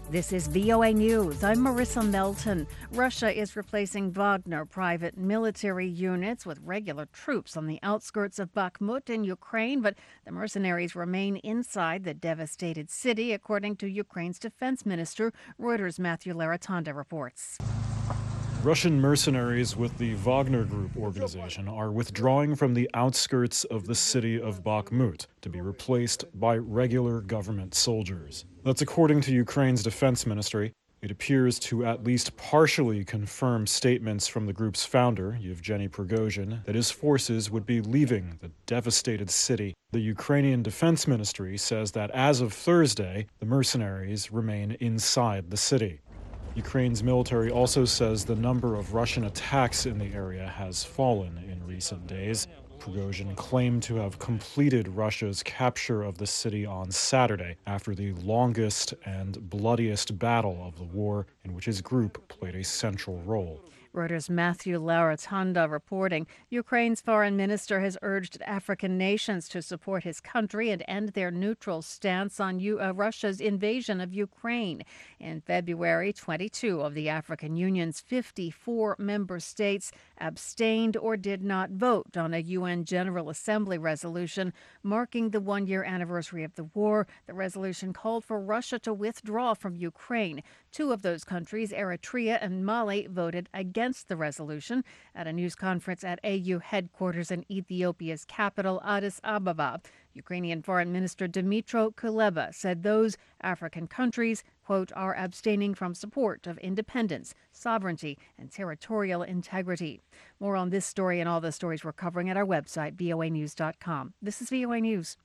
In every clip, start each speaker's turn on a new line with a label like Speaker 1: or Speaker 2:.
Speaker 1: This is VOA News. I'm Marissa Melton. Russia is replacing Wagner private military units with regular troops on the outskirts of Bakhmut in Ukraine, but the mercenaries remain inside the devastated city, according to Ukraine's defense minister. Reuters' Matthew Laratanda reports.
Speaker 2: Russian mercenaries with the Wagner Group organization are withdrawing from the outskirts of the city of Bakhmut to be replaced by regular government soldiers. That's according to Ukraine's defense ministry. It appears to at least partially confirm statements from the group's founder, Yevgeny Prigozhin, that his forces would be leaving the devastated city. The Ukrainian defense ministry says that as of Thursday, the mercenaries remain inside the city. Ukraine's military also says the number of Russian attacks in the area has fallen in recent days. Prigozhin claimed to have completed Russia's capture of the city on Saturday after the longest and bloodiest battle of the war, in which his group played a central role.
Speaker 1: Reuters' Matthew Laratanda reporting. Ukraine's foreign minister has urged African nations to support his country and end their neutral stance on Russia's invasion of Ukraine. In February, 22 of the African Union's 54 member states abstained or did not vote on a UN General Assembly resolution marking the one-year anniversary of the war. The resolution called for Russia to withdraw from Ukraine. Two of those countries, Eritrea and Mali, voted against the resolution at a news conference at AU headquarters in Ethiopia's capital, Addis Ababa. Ukrainian Foreign Minister Dmytro Kuleba said those African countries, quote, are abstaining from support of independence, sovereignty, and territorial integrity. More on this story and all the stories we're covering at our website, voanews.com. This is VOA News.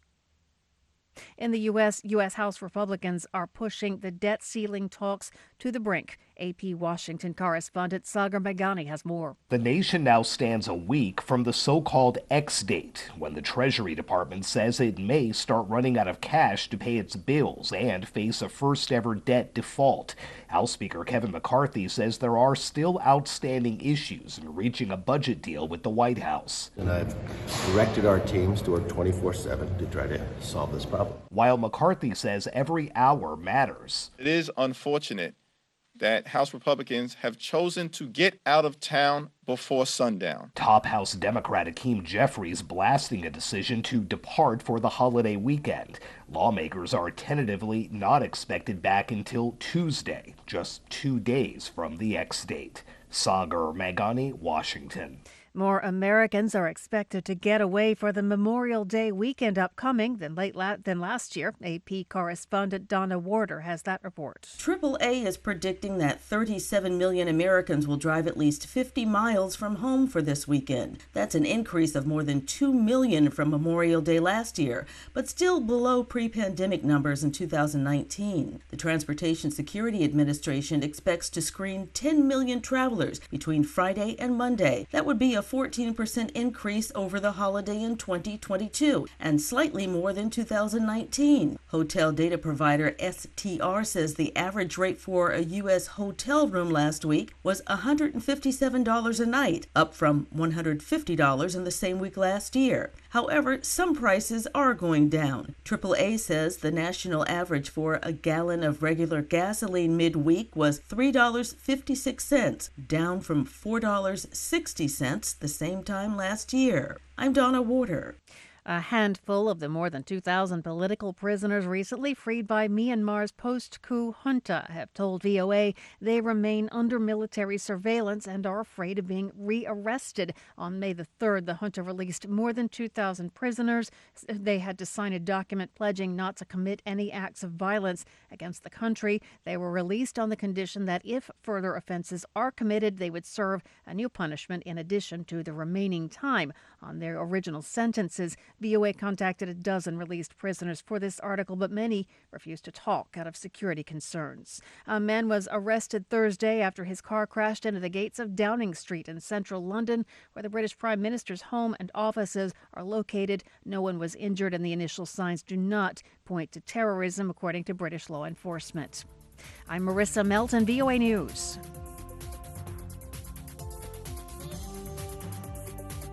Speaker 1: In the U.S., House Republicans are pushing the debt ceiling talks to the brink. AP Washington correspondent Sagar Meghani has more.
Speaker 3: The nation now stands a week from the so-called X date, when the Treasury Department says it may start running out of cash to pay its bills and face a first-ever debt default. House Speaker Kevin McCarthy says there are still outstanding issues in reaching a budget deal with the White House.
Speaker 4: And I've directed our teams to work 24/7 to try to solve this problem.
Speaker 3: While McCarthy says every hour matters.
Speaker 5: It is unfortunate that House Republicans have chosen to get out of town before sundown.
Speaker 3: Top House Democrat Hakeem Jeffries blasting a decision to depart for the holiday weekend. Lawmakers are tentatively not expected back until Tuesday, just 2 days from the X date. Sagar Meghani, Washington.
Speaker 1: More Americans are expected to get away for the Memorial Day weekend upcoming than last year. AP correspondent Donna Warder has that report.
Speaker 6: AAA is predicting that 37 million Americans will drive at least 50 miles from home for this weekend. That's an increase of more than 2 million from Memorial Day last year, but still below pre-pandemic numbers in 2019. The Transportation Security Administration expects to screen 10 million travelers between Friday and Monday. That would be a 14% increase over the holiday in 2022 and slightly more than 2019. Hotel data provider STR says the average rate for a U.S. hotel room last week was $157 a night, up from $150 in the same week last year. However, some prices are going down. AAA says the national average for a gallon of regular gasoline midweek was $3.56, down from $4.60 the same time last year. I'm Donna Warder.
Speaker 1: A handful of the more than 2,000 political prisoners recently freed by Myanmar's post-coup junta have told VOA they remain under military surveillance and are afraid of being rearrested. On May the 3rd, the junta released more than 2,000 prisoners. They had to sign a document pledging not to commit any acts of violence against the country. They were released on the condition that if further offenses are committed, they would serve a new punishment in addition to the remaining time on their original sentences. VOA contacted a dozen released prisoners for this article, but many refused to talk out of security concerns. A man was arrested Thursday after his car crashed into the gates of Downing Street in central London, where the British Prime Minister's home and offices are located. No one was injured, and the initial signs do not point to terrorism, according to British law enforcement. I'm Marissa Melton, VOA News.